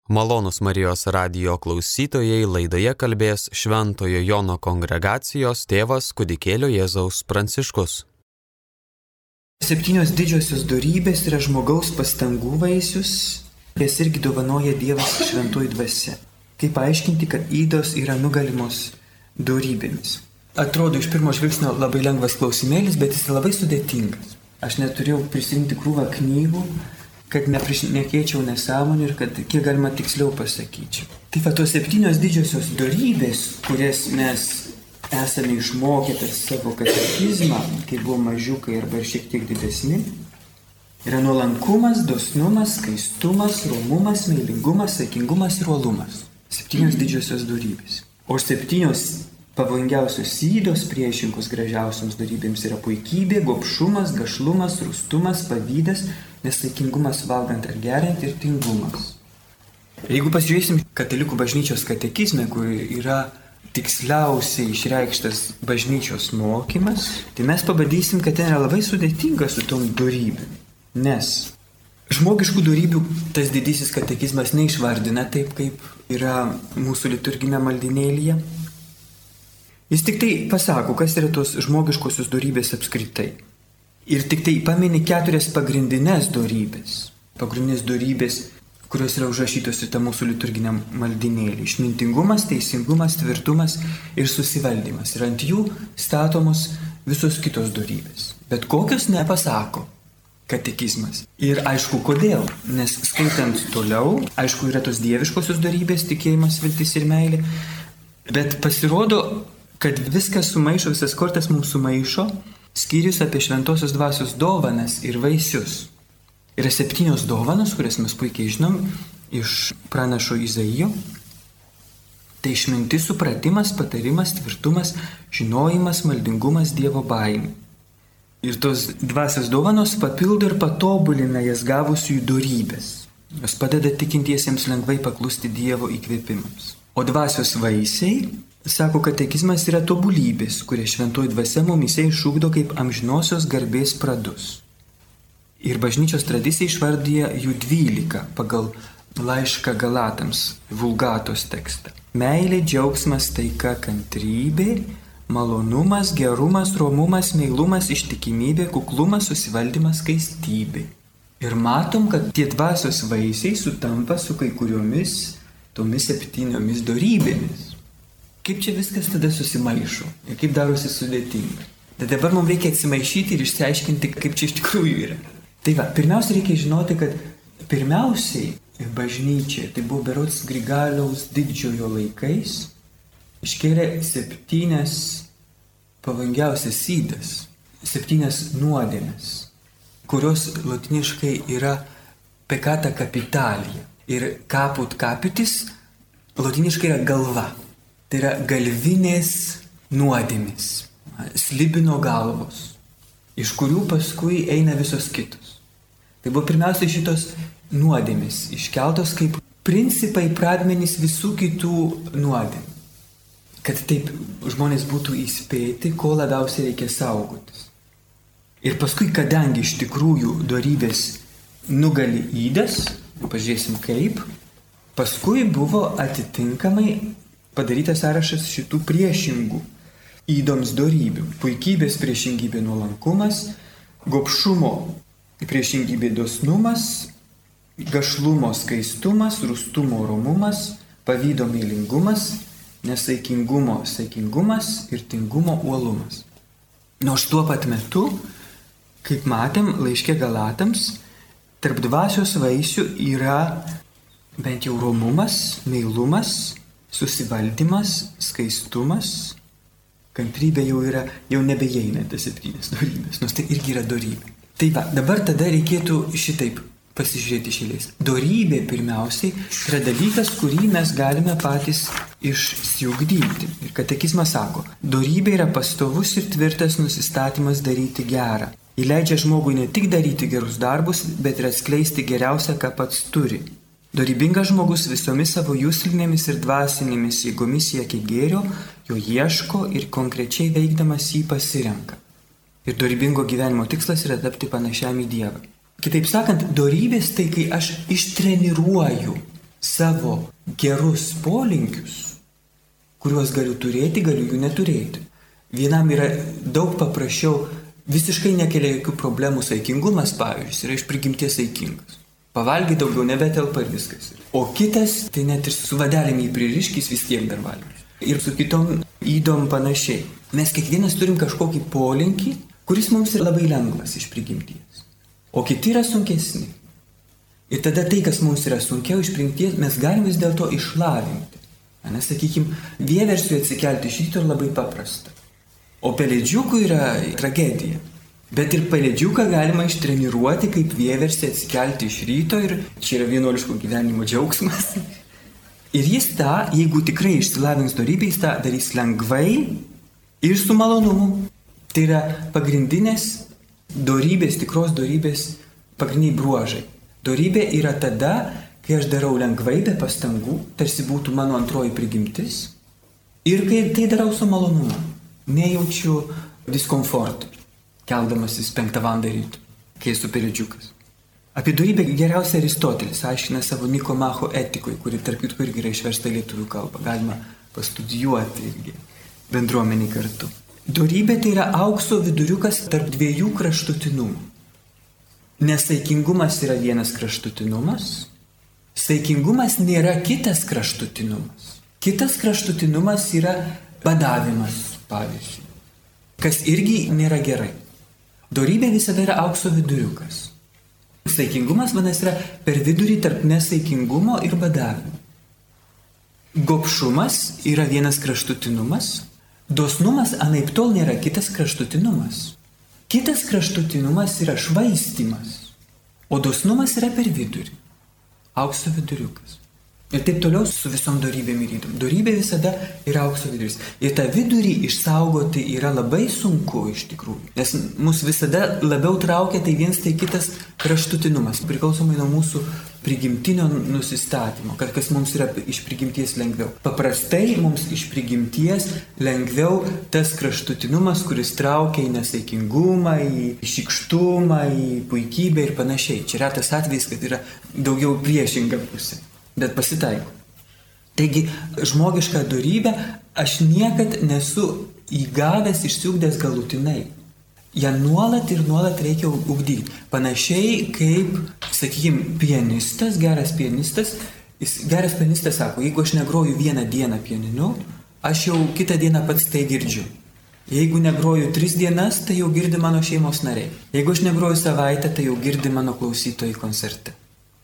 Malonūs Marijos radijo klausytojai, laidoje kalbės Šventojo Jono kongregacijos tėvas Kūdikėlio Jėzaus Pranciškus. 7 didžiosios dorybės yra žmogaus pastangų vaisius, jas irgi dovanoja Dievas šventoji dvasia. Kaip paaiškinti, kad ydos yra nugalimos dorybėmis? Atrodo iš pirmo žvilgsnio labai lengvas klausimėlis, bet jis yra labai sudėtingas. Aš neturėjau prisimti krūvą knygų, kad neprišnekėčiau nesąmonį ir kad kiek galima tiksliau pasakyčiau. Tai tos 7 didžiosios dorybės, kurias mes esame išmokę per savo katekizmą, kai buvo mažiukai arba šiek tiek didesni, yra nuolankumas, dosnumas, skaistumas, romumas, meilingumas, saikingumas ir uolumas. 7 didžiosios dorybės. O 7 pavojingiausios ydos priešinkus gražiausioms dorybėms yra puikybė, gobšumas, gašlumas, rūstumas, pavydas, nesaikingumas valgant ar geriant ir tingumas. Jeigu pasižiūrėsim katalikų bažnyčios katekizme, kur yra tiksliausiai išreikštas bažnyčios mokymas, tai mes pabandysim, kad ten yra labai sudėtinga su tom dorybėm. Nes žmogiškų dorybių tas didysis katekizmas neišvardina taip, kaip yra mūsų liturginė maldinėlyje. Jis tik tai pasako, kas yra tos žmogiškosios dorybės apskritai. Ir tik tai pamini 4 pagrindinės dorybės. Pagrindinės dorybės, kurios yra užrašytos į tą mūsų liturginę maldinėlį. Išmintingumas, teisingumas, tvirtumas ir susivaldymas. Ir ant jų statomos visos kitos dorybės. Bet kokios nepasako katekizmas. Ir aišku, kodėl. Nes skaitant toliau, aišku, yra tos dieviškosios dorybės, tikėjimas, viltis ir meilė. Bet pasirodo, kad viskas sumaišo, visas kortas mums sumaišo, skyrius apie šventosios dvasios dovanas ir vaisius. Yra 7 dovanos, kurias mes puikiai žinom iš pranašo Izaijo. Tai išmintis, supratimas, patarimas, tvirtumas, žinojimas, maldingumas, Dievo baimė. Ir tos dvasios dovanos papildo ir patobulina jas gavusiųjų dorybės. Jos padeda tikintiesiems lengvai paklusti Dievo įkvėpimams. O dvasios vaisiai, sako katekizmas, yra tobulybės, kurie šventoji dvasia mumyse išugdo kaip amžinosios garbės pradus. Ir bažnyčios tradicija išvardyja jų 12 pagal laišką Galatams, Vulgatos tekstą. Meilė, džiaugsmas, taika, kantrybė, malonumas, gerumas, romumas, meilumas, ištikimybė, kuklumas, susivaldymas, skaistybė. Ir matom, kad tie dvasios vaisiai sutampa su kai kuriomis tomis 7 dorybėmis. Kaip čia viskas tada susimaišo ir kaip darosi sudėtinga. Tai dabar mums reikia atsimaišyti ir išsiaiškinti, kaip čia iš tikrųjų yra. Tai va, pirmiausia reikia žinoti, kad pirmiausiai bažnyčia, tai buvo berods Grigaliaus didžiojo laikais, iškėlė 7 pavojingiausias ydas, 7 nuodėmes, kurios lotiniškai yra peccata capitalia. Ir caput capitis lotiniškai yra galva. Tai yra galvinės nuodėmės, slibino galvos, iš kurių paskui eina visos kitos. Tai buvo pirmiausia šitos nuodėmės, iškeltos kaip principai, pradmenys visų kitų nuodėmių. Kad taip žmonės būtų įspėti, ko labiausiai reikia saugotis. Ir paskui, kadangi iš tikrųjų dorybės nugali ydas, pažiūrėsim kaip, paskui buvo atitinkamai padarytas sąrašas šitų priešingų ydoms dorybių. Puikybės priešingybė nuolankumas, gobšumo priešingybė dosnumas, gašlumo skaistumas, rūstumo romumas, pavydo meilingumas, nesaikingumo saikingumas ir tingumo uolumas. Nors tuo pat metu, kaip matėm laiške Galatams, tarp dvasios vaisių yra bent jau romumas, meilumas, susivaldymas, skaistumas, kantrybė jau nebeįeina tas 7 dorybės, nors tai irgi yra dorybė. Tai va, dabar tada reikėtų šitaip pasižiūrėti iš eilės. Dorybė pirmiausiai yra dalykas, kurį mes galime patys išsiugdyti. Ir katekizmas sako, dorybė yra pastovus ir tvirtas nusistatymas daryti gerą. Ji leidžia žmogui ne tik daryti gerus darbus, bet ir atskleisti geriausią, ką pats turi. Dorybingas žmogus visomis savo juslinėmis ir dvasinėmis jėgomis siekia gėrio, jo ieško ir konkrečiai veikdamas jį pasirenka. Ir dorybingo gyvenimo tikslas yra tapti panašiam į Dievą. Kitaip sakant, dorybės tai kai aš ištreniruoju savo gerus polinkius, kuriuos galiu turėti, galiu jų neturėti. Vienam yra daug paprasčiau, visiškai nekelia jokių problemų saikingumas, pavyzdžiui, yra iš prigimties saikingas. Pavalgy daugiau nebetelpa ir viskas. O kitas, tai net ir su vadelėm jį pririškis vis tiek dar valgys. Ir su kitom ydom panašiai. Mes kiekvienas turim kažkokį polinkį, kuris mums yra labai lengvas iš prigimties. O kiti yra sunkesni. Ir tada tai, kas mums yra sunkiau iš prigimties, mes galim vis dėlto išlavinti. Nes, sakykime, vieversiui atsikelti iš ryto labai paprasta. O pelėdžiukų yra tragedija. Bet ir pelėdžiuką galima ištreniruoti, kaip vieversii atsikelti iš ryto ir čia yra vienuoliško gyvenimo džiaugsmas. Ir jis tą, jeigu tikrai išsilavins dorybę, jis tą darys lengvai ir su malonumu. Tai yra pagrindinės dorybės, tikros dorybės pagrindiniai bruožai. Dorybė yra tada, kai aš darau lengvai, be pastangų, tarsi būtų mano antroji prigimtis. Ir kai tai darau su malonumu, nejaučiu diskomforto, keldamasis 5 valandą ryto, kai esu pelėdžiukas. Apie dorybę geriausiai Aristotelis aiškina savo Nikomacho etikoje, kuri tarp kitko irgi yra išversta į lietuvių kalbą. Galima pastudijuoti irgi bendruomenį kartu. Dorybė tai yra aukso viduriukas tarp dviejų kraštutinumų. Nesaikingumas yra vienas kraštutinumas, saikingumas nėra kitas kraštutinumas. Kitas kraštutinumas yra badavimas, pavyzdžiui, kas irgi nėra gerai. Dorybė visada yra aukso viduriukas. Saikingumas, vadinasi, yra per vidurį tarp nesaikingumo ir badavimo. Gobšumas yra vienas kraštutinumas, dosnumas anaiptol nėra kitas kraštutinumas. Kitas kraštutinumas yra švaistymas, o dosnumas yra per vidurį, aukso viduriukas. Ir taip toliau su visom dorybėm ir ydom. Dorybė visada yra aukso viduris. Ir tą vidurį išsaugoti yra labai sunku iš tikrųjų. Nes mus visada labiau traukia tai vienas tai kitas kraštutinumas, priklausomai nuo mūsų prigimtinio nusistatymo, kas mums yra iš prigimties lengviau. Paprastai mums iš prigimties lengviau tas kraštutinumas, kuris traukia į nesaikingumą, į šykštumą, į puikybę ir panašiai. Čia yra tas atvejis, kad yra daugiau priešinga pusė. Bet pasitaiko. Taigi, žmogišką dorybę aš niekad nesu įgavęs, išsiugdęs galutinai. Ja nuolat ir nuolat reikia ugdyti. Panašiai kaip, sakykime, pianistas, geras pianistas sako, jeigu aš negroju vieną dieną pianinu, aš jau kitą dieną pats tai girdžiu. Jeigu negroju 3 dienas, tai jau girdi mano šeimos nariai. Jeigu aš negroju savaitę, tai jau girdi mano klausytojai koncerte.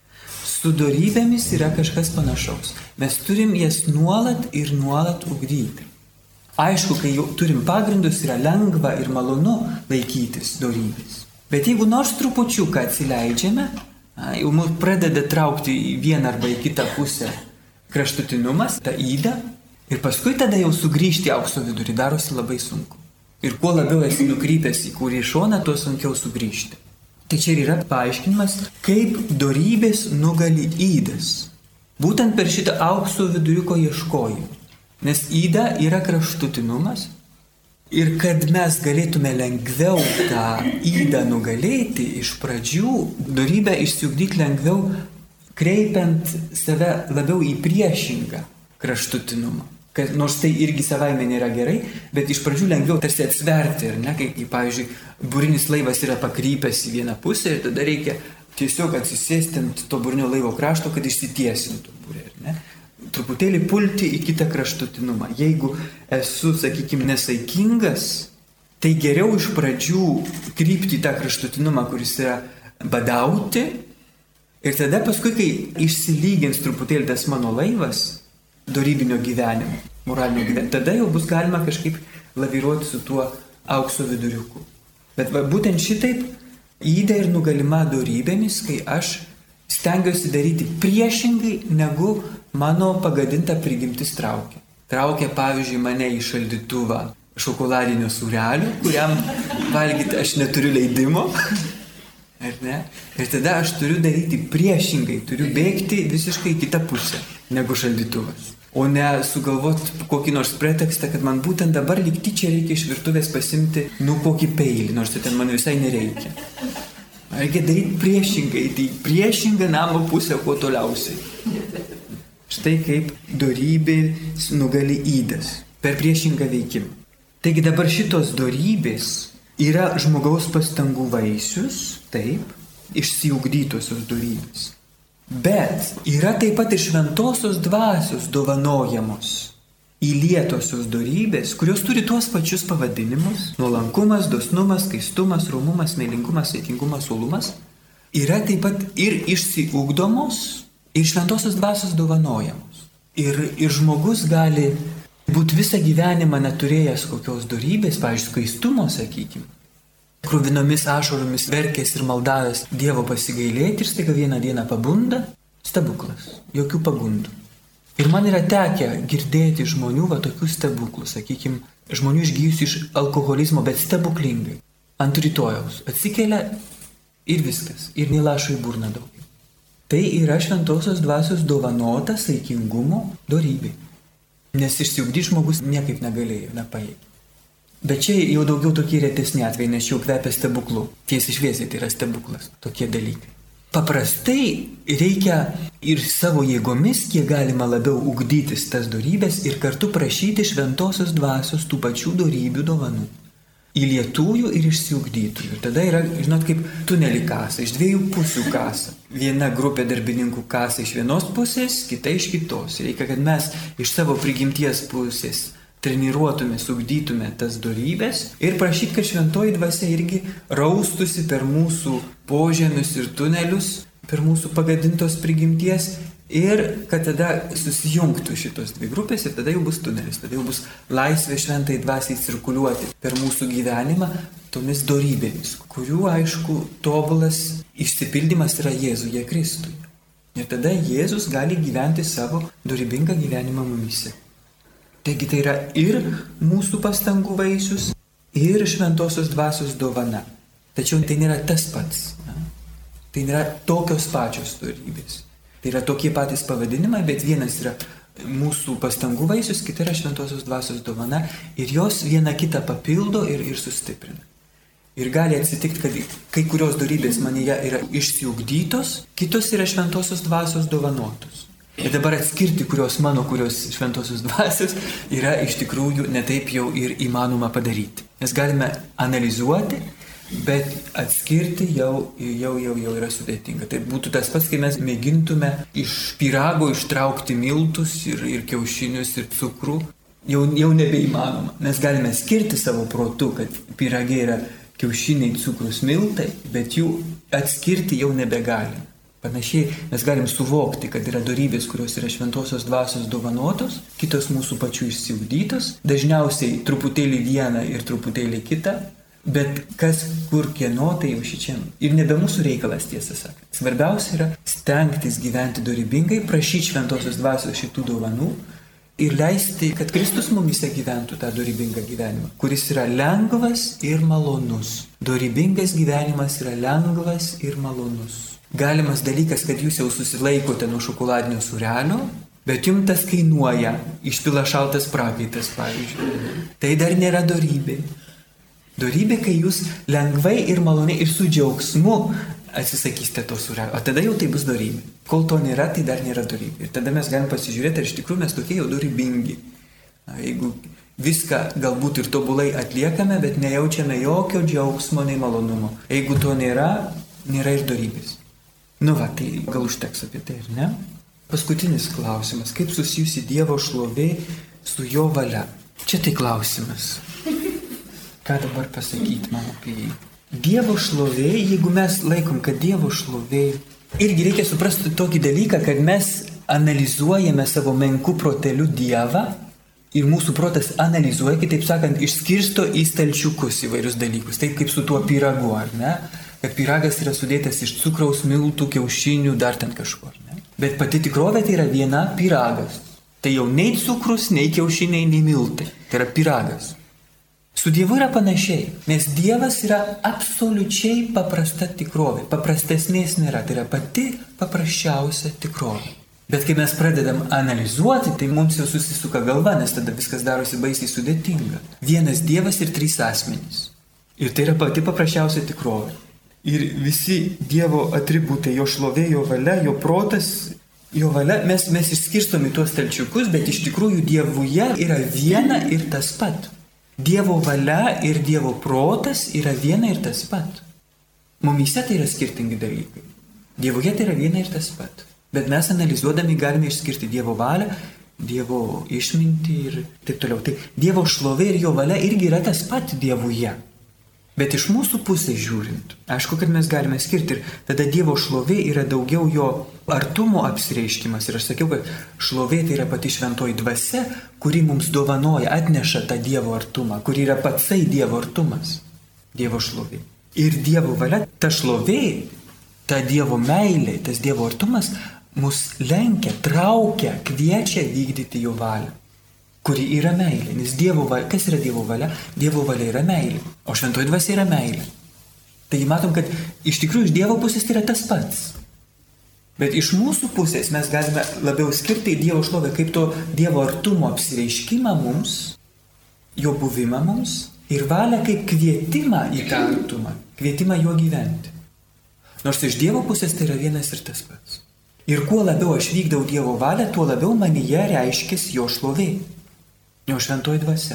Su dorybėmis yra kažkas panašaus. Mes turim jas nuolat ir nuolat ugdyti. Aišku, kai jau turim pagrindus, yra lengva ir malonu laikytis dorybės. Bet jeigu nors trupučiuką atsileidžiame, jau mus pradeda traukti į vieną arba į kitą pusę kraštutinumas, ta yda, ir paskui tada jau sugrįžti aukso vidurį darosi labai sunku. Ir kuo labiau esi nukrypęs į kurį šoną, tuo sunkiau sugrįžti. Tai čia yra paaiškinimas, kaip dorybės nugali ydas. Būtent per šitą aukso viduriuko ieškojimą. Nes yda yra kraštutinumas. Ir kad mes galėtume lengviau tą ydą nugalėti, iš pradžių dorybę išsiugdyti lengviau, kreipiant save labiau į priešingą kraštutinumą. Nors tai irgi savaime nėra gerai, bet iš pradžių lengviau tarsi atsverti, ar ne? Kai pavyzdžiui, būrinis laivas yra pakrypęs į vieną pusę ir tada reikia tiesiog atsisėsti ant to būrinio laivo krašto, kad išsitiesintų būrė, ar ne? Truputėlį pulti į kitą kraštutinumą. Jeigu esu, sakykime, nesaikingas, tai geriau iš pradžių krypti į tą kraštutinumą, kuris yra badauti, ir tada paskui, kai išsilygins truputėlį tas mano laivas, dorybinio gyvenimo, moralinio gyvenimo. Tada jau bus galima kažkaip laviruoti su tuo aukso viduriuku. Bet būtent šitaip yda ir nugalima dorybėmis, kai aš stengiuosi daryti priešingai, negu mano pagadinta prigimtis traukia. Traukia, pavyzdžiui, mane į šaldytuvą šokoladinio sūrelio, kuriam valgyti aš neturiu leidimo. Ar ne? Ir tada aš turiu daryti priešingai, turiu bėgti visiškai kitą pusę negu šaldytuvas. O ne sugalvoti kokį nors pretekstą, kad man būtent dabar lyg tyčia reikia iš virtuvės pasimti kokį peilį, nors ten man visai nereikia. Reikia daryti priešingai, tai priešingą namo pusę kuo toliausiai. Štai kaip dorybės nugali ydas per priešingą veikimą. Taigi dabar šitos dorybės yra žmogaus pastangų vaisius, taip, išsiugdytosios dorybės. Bet yra taip pat ir šventosios dvasios dovanojamos įlietosios dorybės, kurios turi tuos pačius pavadinimus - nuolankumas, dosnumas, skaistumas, romumas, meilingumas, saikingumas, uolumas. Yra taip pat ir išsiugdomos, ir šventosios dvasios dovanojamos. Ir žmogus gali būti visą gyvenimą neturėjęs kokios dorybės, pavyzdžiui, skaistumo, sakykime. Kruvinomis ašaromis verkęs ir maldavęs Dievo pasigailėti ir staiga vieną dieną pabunda, stebuklas, jokių pagundų. Ir man yra tekę girdėti žmonių tokių stebuklų, sakykime, žmonių išgyjusių iš alkoholizmo, bet stebuklingai. Ant rytojaus atsikelia ir viskas, ir nelašo į burną daugiau. Tai yra šventosios dvasios dovanota saikingumo dorybė. Nes išsiugdyti žmogus niekaip negalėjo, nepajėgė. Bet čia jau daugiau tokie retesni atvejai, nes jau kvepia stebuklu. Tiesiai šviesiai tai yra stebuklas, tokie dalykai. Paprastai reikia ir savo jėgomis, kiek galima labiau ugdytis tas dorybės ir kartu prašyti šventosios dvasios tų pačių dorybių dovanų. Įlietųjų ir išsiugdytųjų. Ir tada yra, žinot, kaip tunelį kasa, iš dviejų pusių kasa. Viena grupė darbininkų kasa iš vienos pusės, kita iš kitos. Reikia, kad mes iš savo prigimties pusės treniruotume, ugdytume tas dorybės ir prašyti, kad šventoji dvasia irgi raustusi per mūsų požemius ir tunelius, per mūsų pagadintos prigimties ir kad tada susijungtų šitos dvi grupės ir tada jau bus tunelis, tada jau bus laisvė šventai dvasiai cirkuliuoti per mūsų gyvenimą tomis dorybėmis, kurių, aišku, tobulas išsipildymas yra Jėzuje Kristuje. Ir tada Jėzus gali gyventi savo dorybingą gyvenimą mumise. Taigi tai yra ir mūsų pastangų vaisius, ir šventosios dvasios dovana. Tačiau tai nėra tas pats. Tai nėra tokios pačios dorybės. Tai yra tokie patys pavadinimai, bet vienas yra mūsų pastangų vaisius, kita yra šventosios dvasios dovana ir jos viena kitą papildo ir sustiprina. Ir gali atsitikti, kad kai kurios dorybės manyje yra išsiugdytos, kitos yra šventosios dvasios dovanotos. Ir dabar atskirti, kurios mano, kurios šventosios dvasios yra iš tikrųjų netaip jau ir įmanoma padaryti. Mes galime analizuoti, bet atskirti jau yra sudėtinga. Tai būtų tas pats, kai mes mėgintume iš pyrago ištraukti miltus ir kiaušinius ir cukrų. Jau nebeįmanoma. Mes galime skirti savo protu, kad pyrage yra kiaušiniai, cukrus, miltai, bet jų atskirti jau nebegalime. Panašiai mes galim suvokti, kad yra dorybės, kurios yra šventosios dvasios dovanotos, kitos mūsų pačių išsiugdytos, dažniausiai truputėlį vieną ir truputėlį kitą, bet kas kur kieno, tai jau šičia. Ir nebe mūsų reikalas, tiesą sakant. Svarbiausia yra stengtis gyventi dorybingai, prašyti šventosios dvasios šitų dovanų ir leisti, kad Kristus mumise gyventų tą dorybingą gyvenimą, kuris yra lengvas ir malonus. Dorybingas gyvenimas yra lengvas ir malonus. Galimas dalykas, kad jūs jau susilaikote nuo šokoladinio sūrelio, bet jums tas kainuoja, išpila šaltas prakaitas, pavyzdžiui. Tai dar nėra dorybė. Dorybė, kai jūs lengvai ir maloniai ir su džiaugsmu atsisakysite to sūrelio, o tada jau tai bus dorybė. Kol to nėra, tai dar nėra dorybė. Ir tada mes galim pasižiūrėti, ar iš tikrųjų mes tokie jau dorybingi. Jeigu viską galbūt ir tobulai atliekame, bet nejaučiame jokio džiaugsmo nei malonumo. Jeigu to nėra, nėra ir dorybės. Tai gal užteks apie tai, ar ne? Paskutinis klausimas. Kaip susijusi Dievo šlovė su jo valia? Čia tai klausimas. Ką dabar pasakyti man apie jį? Dievo šlovė, jeigu mes laikom, kad Dievo šlovė... Irgi reikia suprasti tokį dalyką, kad mes analizuojame savo menku proteliu Dievą ir mūsų protas analizuoja, kitaip sakant, išskirsto į stalčiukus įvairius dalykus. Taip kaip su tuo pyragu, ar ne? Kad pyragas yra sudėtas iš cukraus, miltų, kiaušinių, dar ten kažko. Ne? Bet pati tikrovė tai yra viena pyragas. Tai jau nei cukrus, nei kiaušiniai, nei miltai. Tai yra pyragas. Su Dievu yra panašiai, nes Dievas yra absoliučiai paprasta tikrovė. Paprastesnės nėra, tai yra pati paprasčiausia tikrovė. Bet kai mes pradedam analizuoti, tai mums jau susisuka galva, nes tada viskas darosi baisiai sudėtinga. Vienas Dievas ir 3 asmenys. Ir tai yra pati paprasčiausia tikrovė. Ir visi Dievo atributai, jo šlovė, jo valia, jo protas Jo valia, mes išskirstom į tuos stalčiukus, bet iš tikrųjų Dievuje yra viena ir tas pat. Dievo valia ir Dievo protas yra viena ir tas pat. Mumyse tai yra skirtingi dalykai. Dievuje tai yra viena ir tas pat. Bet mes analizuodami galime išskirti Dievo valią, Dievo išmintį ir taip toliau. Tai Dievo šlovė ir jo valia irgi yra tas pat Dievuje. Bet iš mūsų pusės žiūrint, aišku, kad mes galime skirti ir tada Dievo šlovė yra daugiau jo artumo apsireiškimas. Ir aš sakiau, kad šlovė tai yra pati šventoji dvasia, kuri mums dovanoja, atneša tą Dievo artumą, kuri yra patsai Dievo artumas, Dievo šlovė. Ir Dievo valia, ta šlovė, ta Dievo meilė, tas Dievo artumas mus lenkia, traukia, kviečia vykdyti jo valią, kuri yra meilė. Nes Dievo valia, kas yra Dievo valia? Dievo valia yra meilė, o šventoji dvasia yra meilė. Taigi matom, kad iš tikrųjų iš Dievo pusės tai yra tas pats. Bet iš mūsų pusės mes galime labiau skirti Dievo šlovę kaip to Dievo artumo apsireiškimą mums, jo buvimą mums ir valią kaip kvietimą į tą artumą, kvietimą juo gyventi. Nors iš Dievo pusės tai yra vienas ir tas pats. Ir kuo labiau aš vykdau Dievo valią, tuo labiau manyje reiškės jo šlovė, jo šventoji dvasia.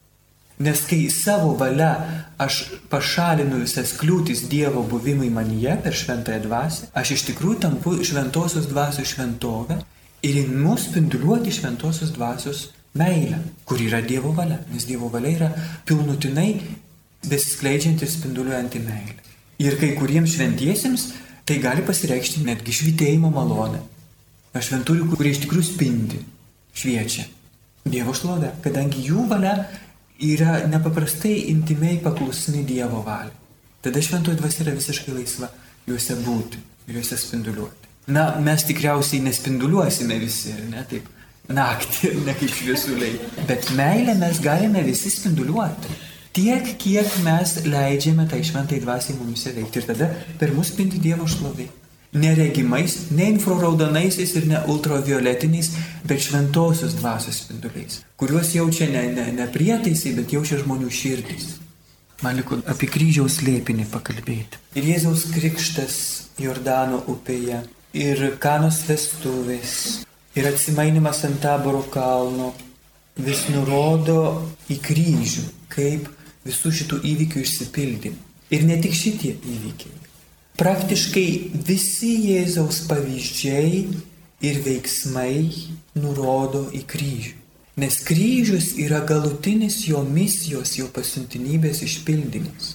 Nes kai savo valia aš pašalinu visas kliūtis Dievo buvimui manyje per šventąją dvasią, aš iš tikrųjų tampu šventosios dvasios šventovę ir imu spinduliuoti šventosios dvasios meilę, kur yra Dievo valia. Nes Dievo valia yra pilnutinai besiskleidžianti ir spinduliuojanti meilė. Ir kai kuriems šventiesiems tai gali pasireikšti netgi švytėjimo malonę. Šventųjų, kurie iš tikrųjų spindi, šviečia Dievo šlovę, kadangi jų valia yra nepaprastai intimiai paklusni Dievo valiai. Tada šventoji dvasia yra visiškai laisva juose būti ir juose spinduliuoti. Na, mes tikriausiai nespinduliuosime visi, ne taip, naktį, ne kaip šviesuliai. Bet meilę mes galime visi spinduliuoti. Tiek, kiek mes leidžiame tai šventai dvasiai mumise veikti. Ir tada per mus spindi Dievo šlovė. Neregimais, ne infraraudonaisiais ir ne ultravioletiniais, bet šventosios dvasios spinduliais, kuriuos jaučia ne prietaisai, bet jaučia žmonių širdys. Man liko apie kryžiaus slėpinį pakalbėti. Ir Jėzaus krikštas Jordano upėje, ir Kanos vestuvės, ir atsimainimas ant Taboro kalno vis nurodo į kryžių, kaip visų šitų įvykių išsipildymą. Ir ne tik šitie įvykiai. Praktiškai visi Jėzaus pavyzdžiai ir veiksmai nurodo į kryžių. Nes kryžius yra galutinis jo misijos, jo pasiuntinybės išpildymas.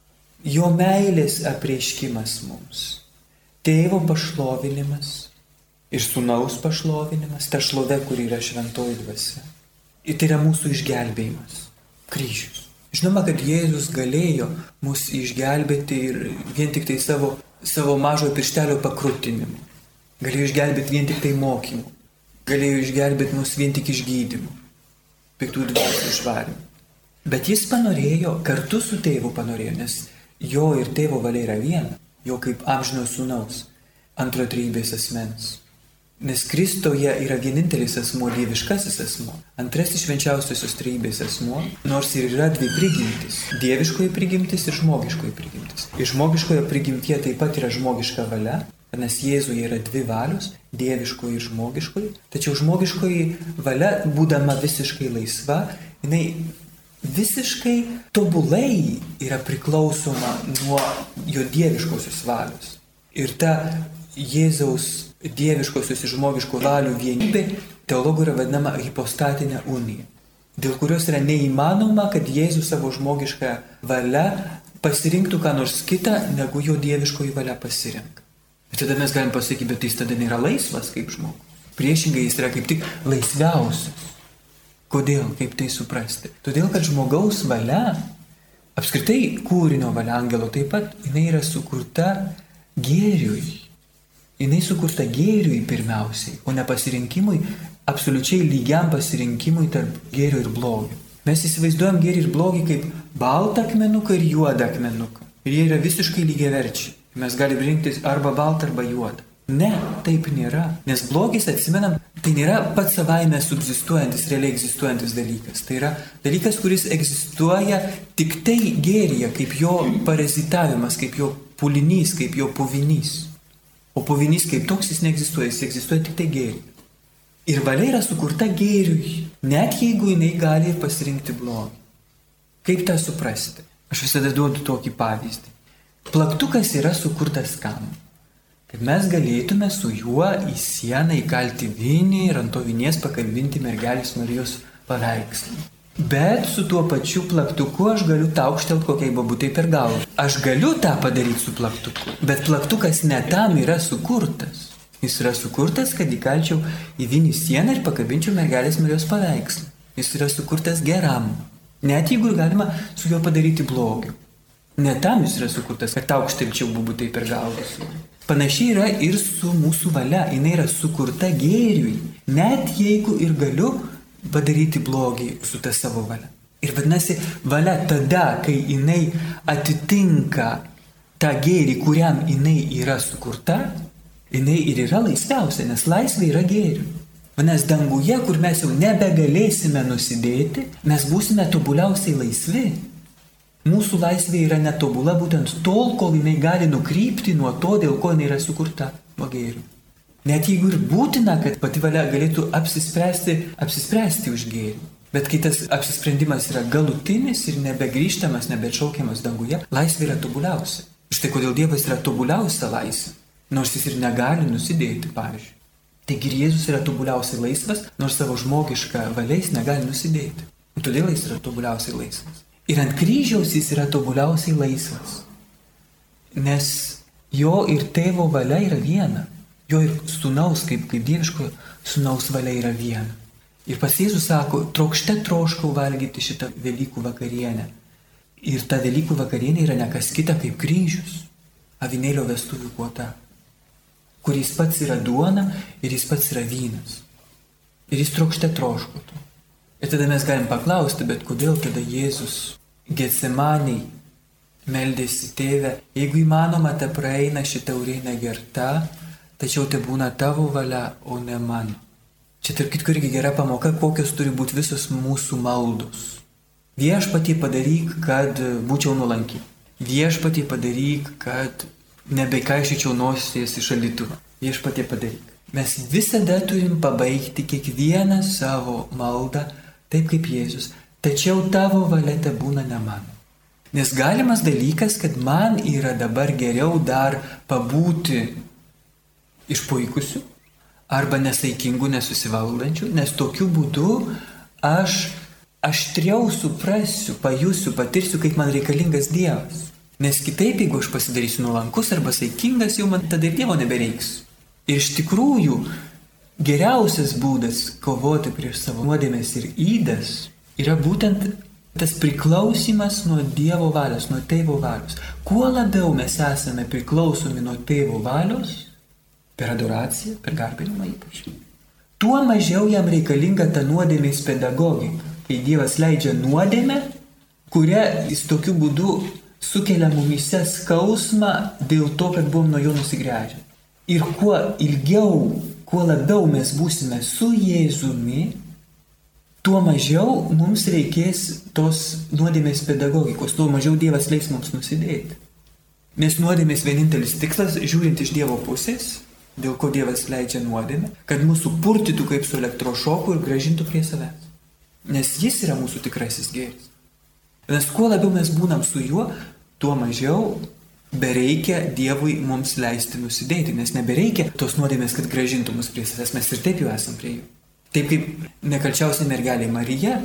Jo meilės apreiškimas mums. Tėvo pašlovinimas ir sūnaus pašlovinimas, ta šlovė, kur yra šventoji dvasia. Ir tai yra mūsų išgelbėjimas. Kryžius. Žinoma, kad Jėzus galėjo mus išgelbėti ir vien tik tai savo mažo pirštelio pakrutinimu. Galėjo išgelbėti vien tik tai mokymu. Galėjo išgelbėti mus vien tik išgydymu. Piktų dvasių išvarimu. Bet jis panorėjo, kartu su tėvu panorėjo, nes jo ir tėvo valia yra viena. Jo kaip amžino sūnaus, antro trejybės asmens. Nes Kristoje yra vienintelis asmuo, dieviškasis asmuo, antrasis švenčiausiosios trejybės asmuo, nors ir yra dvi prigimtis - dieviškoji prigimtis ir žmogiškoji prigimtis. Ir žmogiškoje prigimtyje taip pat yra žmogiška valia, nes Jėzuje yra dvi valios - dieviškoji ir žmogiškoji, tačiau žmogiškoji valia, būdama visiškai laisva, jinai visiškai tobulai yra priklausoma nuo jo dieviškosios valios. Ir ta Jėzaus dieviškosios ir žmogiškų valių vienybė teologų yra vadinama hipostatinė unija, dėl kurios yra neįmanoma, kad Jėzus savo žmogišką valią pasirinktų ką nors kitą, negu jo dieviškoji valia pasirenka. Ir tada mes galim pasakyti, bet jis tada nėra laisvas kaip žmogus. Priešingai jis yra kaip tik laisviausias. Kodėl? Kaip tai suprasti? Todėl, kad žmogaus valia, apskritai kūrinio valia, angelo taip pat, jinai yra sukurta gėriui. Jinai sukurta gėriui pirmiausiai, o ne pasirinkimui, absoliučiai lygiam pasirinkimui tarp gėrio ir blogio. Mes įsivaizduojam gėrį ir blogį kaip baltą akmenuką ir juodą akmenuką. Ir jie yra visiškai lygiaverčiai. Mes galime rinktis arba baltą, arba juodą. Ne, taip nėra. Nes blogis, atsimenam, tai nėra pats savaime subsistuojantis, realiai egzistuojantis dalykas. Tai yra dalykas, kuris egzistuoja tik tai gėryje, kaip jo parazitavimas, kaip jo pulinys, kaip jo puvinys. O puvinys kaip toks jis neegzistuoja, jis egzistuoja tik tai gėriui. Ir valia yra sukurta gėriui, net jeigu jinai gali ir pasirinkti blogį. Kaip tą suprasti? Aš visada duodu tokį pavyzdį. Plaktukas yra sukurtas kam? Kad mes galėtume su juo į sieną įkalti vinį ir ant to vinies pakabinti mergelės Marijos paveikslą. Bet su tuo pačiu plaktuku aš galiu taukštelt kokiai babutai per galvą. Aš galiu tą padaryti su plaktuku, bet plaktukas ne tam yra sukurtas. Jis yra sukurtas, kad įkalčiau į vinį sieną ir pakabinčiau mergelės Marijos paveikslą. Jis yra sukurtas geram, net jeigu galima su juo padaryti blogį. Ne tam jis yra sukurtas, kad taukštelčiau babutai per galvą. Panašiai yra ir su mūsų valia. Jis yra sukurta gėriui, net jeigu ir galiu padaryti blogį su ta savo valia. Ir vadinasi, valia tada, kai jinai atitinka tą gėrį, kuriam jinai yra sukurta, jinai ir yra laisviausia, nes laisvė yra gėrių. Vadinasi, danguje, kur mes jau nebegalėsime nusidėti, mes būsime tobuliausiai laisvi. Mūsų laisvė yra netobula būtent tol, kol jinai gali nukrypti nuo to, dėl ko jinai yra sukurta, nuo gėrių. Net jeigu ir būtina, kad pati valia galėtų apsispręsti už gėrį. Bet kai tas apsisprendimas yra galutinis ir nebegrįžtamas, nebeatšaukiamas danguje, laisvė yra tobuliausia. Štai kodėl Dievas yra tobuliausia laisvė, nors jis ir negali nusidėti, pavyzdžiui. Taigi ir Jėzus yra tobuliausiai laisvas, nors savo žmogišką valią jis negali nusidėti. Ir todėl jis yra tobuliausiai laisvas. Ir ant kryžiaus jis yra tobuliausiai laisvas. Nes jo ir tėvo valia yra viena. Jo ir sūnaus, kaip dieviško sūnaus valia yra viena. Ir pas Jėzus sako, trokšte troškau valgyti šitą Velykų vakarienę. Ir ta Velykų vakarienė yra ne kas kita kaip kryžius, avinėlio vestuvių puota, kur jis pats yra duona ir jis pats yra vynas. Ir jis trokšte troško to. Ir tada mes galim paklausti, bet kodėl tada Jėzus Getsemaniai meldėsi Tėve, jeigu įmanoma, te praeina šitą taurė negerta, tačiau te būna tavo valia, o ne mano. Čia tarp kitko irgi gera pamoka, kokios turi būti visos mūsų maldos. Viešpatie padaryk, kad būčiau nuolanki. Viešpatie padaryk, kad nebekaišyčiau nosies į šaldytuvą. Viešpatie padaryk. Mes visada turim pabaigti kiekvieną savo maldą taip kaip Jėzus. Tačiau tavo valia te būna ne mano. Nes galimas dalykas, kad man yra dabar geriau dar pabūti išpuikusių arba nesaikingų, nesusivaldančių, nes tokiu būdu aš aštriau suprasiu, pajusiu, patirsiu, kaip man reikalingas Dievas. Nes kitaip, jeigu aš pasidarysiu nuolankus arba saikingas, jau man tada ir Dievo nebereiks. Ir iš tikrųjų, geriausias būdas kovoti prieš savo nuodėmes ir ydas yra būtent tas priklausimas nuo Dievo valios, nuo Tėvo valios. Kuo labiau mes esame priklausomi nuo Tėvo valios, per adoraciją, per garbinimą ypač, tuo mažiau jam reikalinga ta nuodėmės pedagogika. Kai Dievas leidžia nuodėmę, kurią jis tokiu būdu sukelia mumyse skausmą dėl to, kad buvom nuo jo nusigręžę. Ir kuo ilgiau, kuo labiau mes būsime su Jėzumi, tuo mažiau mums reikės tos nuodėmės pedagogikos, tuo mažiau Dievas leis mums nusidėti. Nes nuodėmės vienintelis tikslas, žiūrint iš Dievo pusės, dėl ko Dievas leidžia nuodėmę, kad mūsų purtytų kaip su elektrošoku ir grąžintų prie savęs. Nes jis yra mūsų tikrasis gėris. Nes kuo labiau mes būnam su juo, tuo mažiau bereikia Dievui mums leisti nusidėti, nes nebereikia tos nuodėmės, kad grąžintų mus prie savęs, mes ir taip jau esam prie jų. Taip kaip nekalčiausia mergelė Marija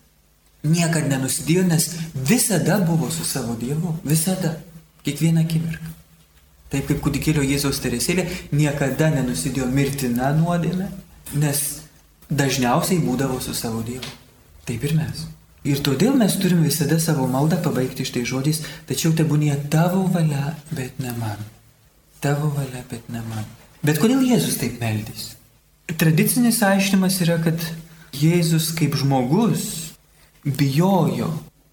niekad nenusidėjo, nes visada buvo su savo Dievu, visada, kiekvieną akimirką. Taip kaip kūdikėlio Jėzaus Teresėlė niekada nenusidėjo mirtina nuodėme, nes dažniausiai būdavo su savo Dievu. Taip ir mes. Ir todėl mes turim visada savo maldą pabaigti štai žodžiais, tačiau tebūnie tavo valia, bet ne man. Tavo valia, bet ne man. Bet kodėl Jėzus taip meldėsi? Tradicinis aiškinimas yra, kad Jėzus kaip žmogus bijojo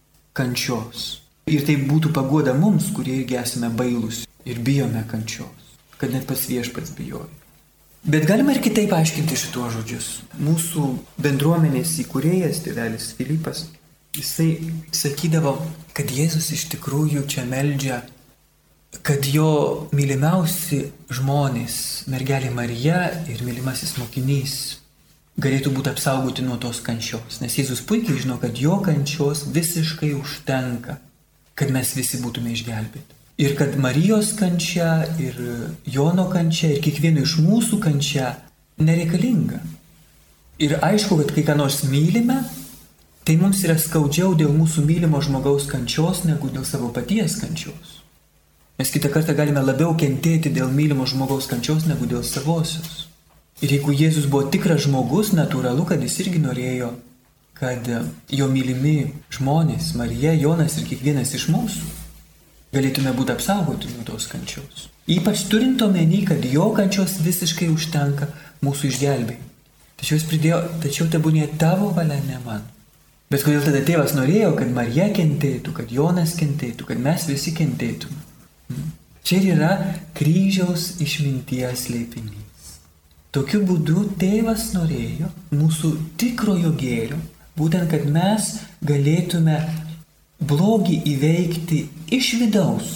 kančios. Ir tai būtų paguoda mums, kurie irgi esame bailūs ir bijome kančios, kad net pats Viešpats bijojo. Bet galima ir kitaip aiškinti šituos žodžius. Mūsų bendruomenės įkūrėjas, tėvelis Filipas, jisai sakydavo, kad Jėzus iš tikrųjų čia meldžia kad jo mylimiausi žmonės, mergelė Marija ir mylimasis mokinys, galėtų būti apsaugoti nuo tos kančios. Nes Jėzus puikiai žino, kad jo kančios visiškai užtenka, kad mes visi būtume išgelbėti. Ir kad Marijos kančia, ir Jono kančia, ir kiekvieno iš mūsų kančia nereikalinga. Ir aišku, kad kai ką nors mylime, tai mums yra skaudžiau dėl mūsų mylimo žmogaus kančios, negu dėl savo paties kančios. Mes kitą kartą galime labiau kentėti dėl mylimo žmogaus kančios, negu dėl savosios. Ir jeigu Jėzus buvo tikras žmogus, natūralu, kad jis irgi norėjo, kad jo mylimi žmonės, Marija, Jonas ir kiekvienas iš mūsų, galėtume būti apsaugoti nuo tos kančios. Ypač turint omeny, kad jo kančios visiškai užtenka mūsų išgelbėjimui. Tačiau jis pridėjo, tačiau tebūnie tavo valia, ne man. Bet kodėl tada tėvas norėjo, kad Marija kentėtų, kad Jonas kentėtų, kad mes visi kentėtume? Čia yra kryžiaus išminties slėpinys. Tokiu būdu tėvas norėjo mūsų tikrojo gėrio, būtent, kad mes galėtume blogį įveikti iš vidaus,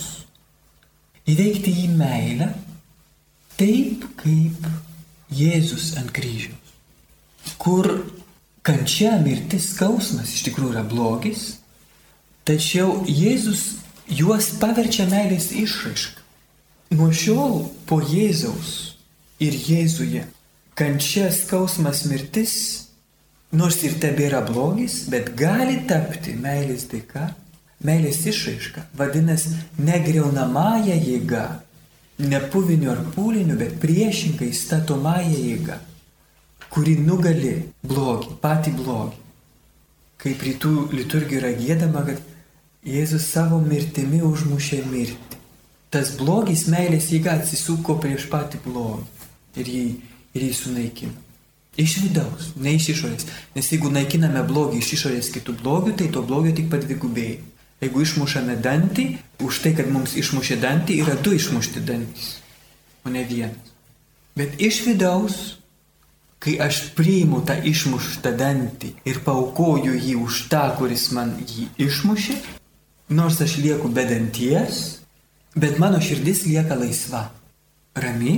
įveikti jį meilę, taip kaip Jėzus ant kryžiaus, kur kančia, mirtis, skausmas iš tikrųjų yra blogis, tačiau Jėzus juos paverčia meilės išraišką. Nuo šiol po Jėzaus ir Jėzuje kančia, skausmas, mirtis, nors ir tebėra blogis, bet gali tapti meilės dėka, meilės išraiška, vadinasi negriaunamąją jėgą, ne puviniu ar pūliniu, bet priešingai statomąją jėgą, kuri nugali blogį, patį blogį. Kaip rytų liturgija yra giedama, kad Jėzus savo mirtimi užmušė mirtį. Tas blogis, meilės jėga atsisuko prieš patį blogį ir jį sunaikino. Iš vidaus, ne iš išorės. Nes jeigu naikiname blogį iš išorės kitų blogių, tai to blogio tik padvigubėja. Jeigu išmušame dantį, už tai, kad mums išmušė dantį, yra 2 išmušti dantys, o ne 1. Bet iš vidaus, kai aš priimu tą išmuštą dantį ir paaukoju jį už tą, kuris man jį išmušė, nors aš lieku be danties, bet mano širdis lieka laisva, rami,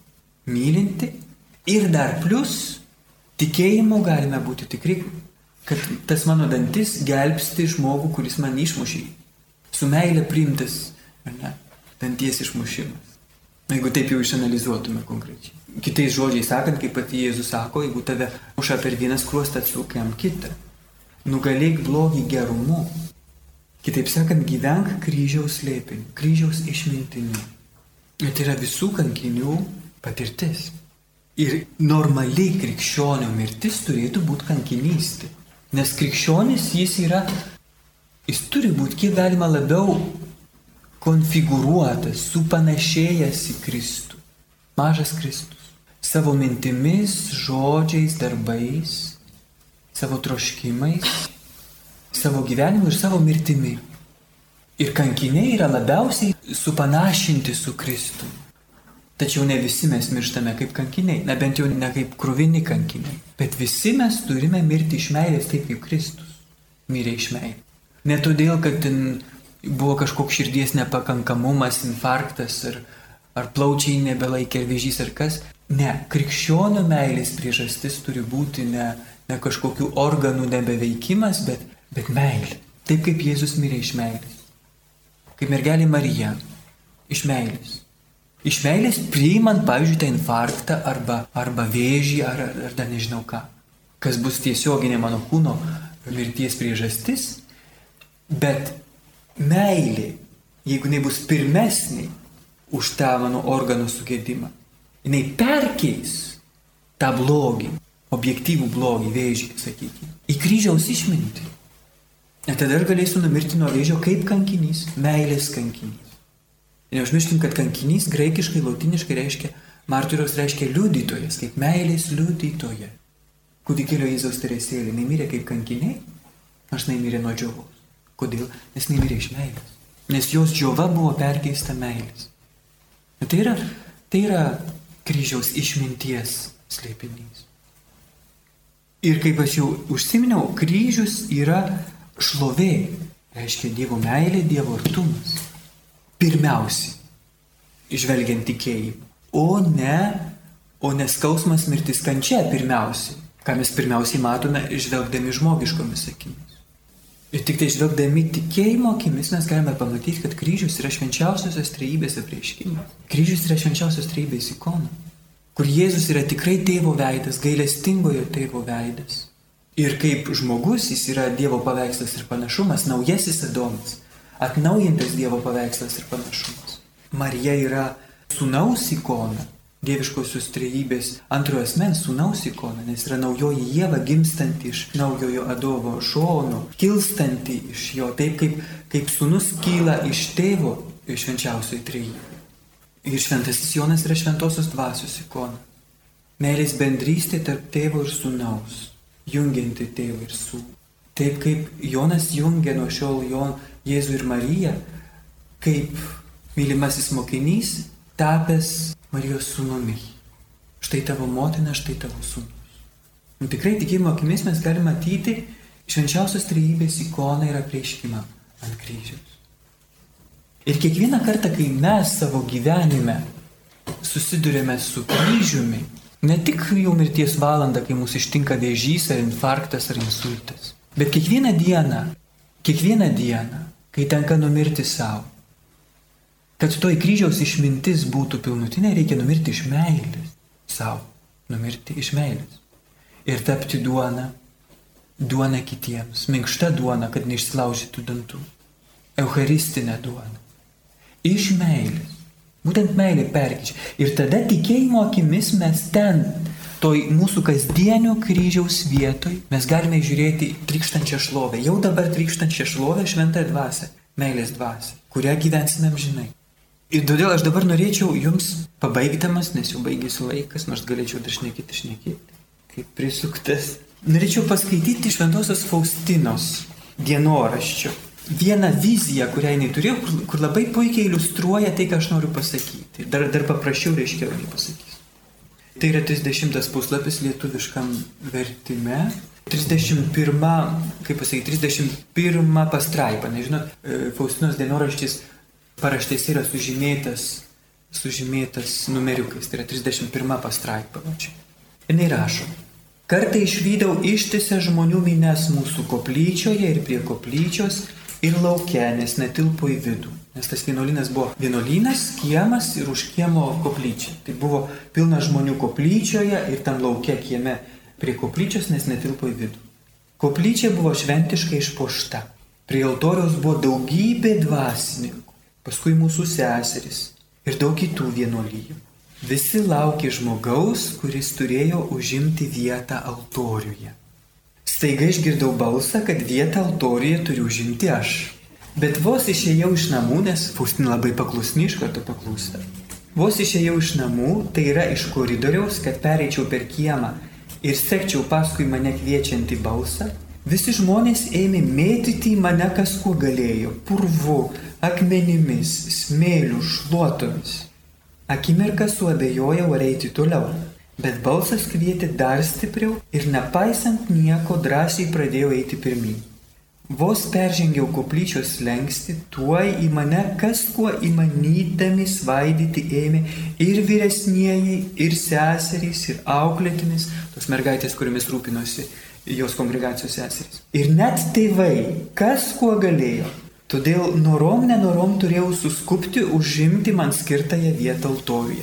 mylinti ir dar plus tikėjimu galime būti tikri, kad tas mano dantis gelbsti žmogų, kuris man išmušė. Su meile priimtas, ne, danties išmušimas. Jeigu taip jau išanalizuotume konkrečiai. Kitais žodžiais sakant, kaip pati Jėzus sako, jeigu tave muša per vieną skruostą, atsuk jam kitą. Nugalėk blogį gerumu. Kitaip sakant, gyvenk kryžiaus slėpiniu, kryžiaus išmintimi. Ir tai yra visų kankinių patirtis. Ir normaliai krikščionio mirtis turėtų būti kankinystė. Nes krikščionis jis turi būti kiek galima labiau konfigūruotas, supanašėjęs į Kristų. Mažas Kristus. Savo mintimis, žodžiais, darbais, savo troškimais, savo gyvenimu ir savo mirtimi. Ir kankiniai yra labiausiai supanašinti su Kristu. Tačiau ne visi mes mirštame kaip kankiniai, na bent jau ne kaip kruvini kankiniai. Bet visi mes turime mirti iš meilės taip kaip Kristus mirė iš meilės. Ne todėl, kad ten buvo kažkoks širdies nepakankamumas, infarktas ar plaučiai nebelaikė ar vėžys ar kas. Ne, krikščionio meilės priežastis turi būti ne kažkokių organų nebeveikimas, bet meilė. Taip kaip Jėzus mirė iš meilės. Kaip mergelė Marija iš meilės. Iš meilės priimant, pavyzdžiui, tą infarktą arba vėžį ar dar nežinau ką. Kas bus tiesioginė mano kūno mirties priežastis. Bet meilė, jeigu jinai bus pirmesnė už tą mano organų sugedimą, jinai perkeis tą blogį, objektyvų blogį, vėžį, sakykime, į kryžiaus išmintį. Ir tada aš galėsiu numirti nuo vėžio kaip kankinys, meilės kankinys. Ir neužmirškim, kad kankinys graikiškai, latiniškai reiškia, martyros reiškia liudytojas, kaip meilės liudytoja. Kūdikėlio Jėzaus Teresėlė, jinai mirė kaip kankiniai, aš jinai mirė nuo džiovos. Kodėl? Nes jinai mirė iš meilės. Nes jos džiova buvo perkeista meilės. Ir tai yra kryžiaus išminties slėpinys. Ir kaip aš jau užsiminiau, kryžius yra šlovė, reiškia Dievo meilė, Dievo artumas. Pirmiausiai. žvelgiant tikėjimą. O ne skausmas, mirtis, kančia pirmiausiai, ką mes pirmiausiai matome žvelgdami žmogiškomis akimis. Ir tik tai žvelgdami tikėjimo akimis mes galime pamatyti, kad kryžius yra švenčiausiosios trejybės apreiškimas. Kryžius yra švenčiausios trejybės ikona, kur Jėzus yra tikrai tėvo veidas, gailestingojo tėvo veidas. Ir kaip žmogus jis yra Dievo paveikslas ir panašumas, naujasis Adomas, atnaujintas Dievo paveikslas ir panašumas. Marija yra sūnaus ikona, dieviškosios trejybės antrojo asmens sūnaus ikona, nes yra naujoji Ieva gimstanti iš naujojo Adomo šono, kilstanti iš jo, taip kaip sūnus kyla iš tėvo švenčiausioji trejybė. Ir šventasis Jonas yra šventosios dvasios ikona. Meilės bendrystė tarp tėvo ir sūnaus, jungianti tėvą ir sūnų. Taip kaip Jonas jungia nuo šiol Jėzų ir Mariją, kaip mylimasis mokinys tapęs Marijos sūnumi. Štai tavo motina, štai tavo sūnus. Tikrai tikėjimo akimis mes galime matyti švenčiausios trejybės ikoną ir apreiškimą ant kryžiaus. Ir kiekvieną kartą, kai mes savo gyvenime susidurėme su kryžiumi, ne tik jau mirties valandą, kai mūsų ištinka vėžys ar infarktas ar insultas, bet kiekvieną dieną, kai tenka numirti savo. Kad toj kryžiaus išmintis būtų pilnutinė, reikia numirti iš meilės. Savo, numirti iš meilės. Ir tapti duona kitiems, minkšta duona, kad neišsilaužytų dantų. Eucharistinė duona. Iš meilės. Būtent meilė perkeičia. Ir tada tikėjimo akimis mes ten, toj mūsų kasdienio kryžiaus vietoj, mes galime žiūrėti trykštančią šlovę. Jau dabar trykštančią šlovę šventąją dvasią, meilės dvasią, kurią gyvensime amžinai. Ir todėl aš dabar norėčiau jums, pabaigdamas, nes jau baigėsi laikas, nors galėčiau dar šnekėti, kaip prisuktas, norėčiau paskaityti šventosios Faustinos dienoraščio. Vieną viziją, kurią jinai turėjo, kur labai puikiai iliustruoja tai, ką aš noriu pasakyti. Dar paprasčiau reiškia, nei pasakysiu. Tai yra 30 puslapis lietuviškam vertime. 31 pastraipa. Nežinot, Faustinos dienoraštis paraštės yra sužymėtas numeriukais. Tai yra 31 pastraipa. Jinai rašo. Kartą išvydau ištisę žmonių mines mūsų koplyčioje ir prie koplyčios ir lauke, nes netilpo į vidų. Nes tas vienuolynas buvo vienuolynas, kiemas ir už kiemo koplyčia. Tai buvo pilna žmonių koplyčioje ir tam lauke kieme prie koplyčios, nes netilpo į vidų. Koplyčia buvo šventiškai išpuošta. Prie altoriaus buvo daugybė dvasininkų, paskui mūsų seserys ir daug kitų vienuolijų. Visi laukė žmogaus, kuris turėjo užimti vietą altoriuje. Staiga išgirdau balsą, kad vietą altoriuje turiu užimti aš. Bet vos išėjau iš namų, nes Faustina labai paklusni, iš karto paklūsta. Vos išėjau iš namų, tai yra iš koridoriaus, kad pereičiau per kiemą ir sekčiau paskui mane kviečiantį balsą, visi žmonės ėmė mėtyti į mane kas kuo galėjo, purvu, akmenimis, smėliu, šluotomis. Akimirką suabejojau ar eiti toliau, bet balsas kvietė dar stipriau ir nepaisant nieko drąsiai pradėjau eiti pirmyn. Vos peržengiau koplyčios slenkstį, tuoj į mane kas kuo įmanydami svaidyti ėmė ir vyresnieji, ir seserys, ir auklėtinis, tos mergaitės, kuriomis rūpinosi jos kongregacijos seserys. Ir net tėvai, kas kuo galėjo. Todėl nenorom turėjau suskubti užimti man skirtąją vietą altoriuje.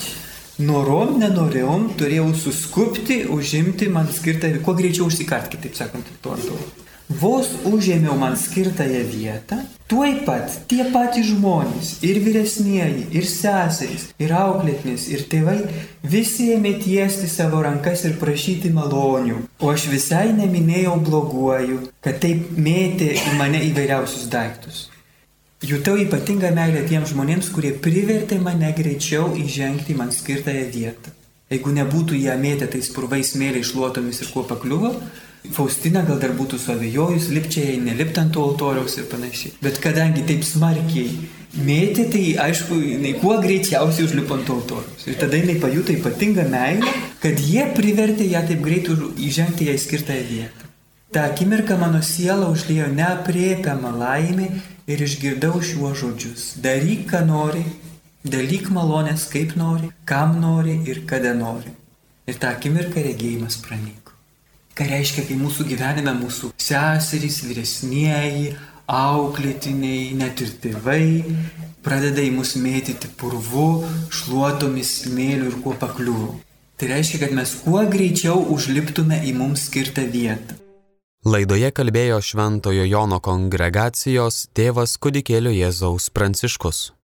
Nenorom turėjau suskubti užimti man skirtąją, kuo greičiau užsikarti, taip sakant, to altoriuje. Vos užėmiau man skirtąją vietą, tuoj pat tie patys žmonės, ir vyresnieji, ir seserys, ir auklėtinis, ir tėvai, visi ėmė tiesti savo rankas ir prašyti malonių, o aš visai neminėjau bloguoju, kad taip mėtė į mane įvairiausius daiktus. Jutau ypatingą meilę tiems žmonėms, kurie privertė mane greičiau įžengti man skirtąją vietą. Jeigu nebūtų ją mėtę tais purvais, smėliais, šluotomis ir kuo pakliuvo, Faustina gal dar būtų suabejojus, lipčia jai nelipt ant to altoriaus ir panašiai. Bet kadangi taip smarkiai mėtė, tai aišku, jinai kuo greičiausiai užlipo ant to altoriaus. Ir tada jinai pajuto ypatingą meilę, kad jie privertė ją taip greitai įžengti jai skirtąją vietą. Ta akimirka mano sielą užliejo neaprėpiamą laimę ir išgirdau šiuos žodžius. Daryk, ką nori, Dalyk malonės kaip nori, kam nori ir kada nori. Ir tą akimirką regėjimas pranyko. Ką reiškia, kai mūsų gyvenime mūsų seserys, vyresnieji, auklėtiniai, net ir tėvai pradeda į mus mėtyti purvu, šluotomis, smėliu ir kuo pakliuvo. Tai reiškia, kad mes kuo greičiau užliptume į mums skirtą vietą. Laidoje kalbėjo Šventojo Jono kongregacijos tėvas Kūdikėlio Jėzaus Pranciškus.